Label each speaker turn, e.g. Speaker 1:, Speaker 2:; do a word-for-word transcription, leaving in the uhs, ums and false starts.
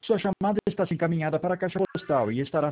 Speaker 1: Sua chamada está encaminhada para a caixa postal e estará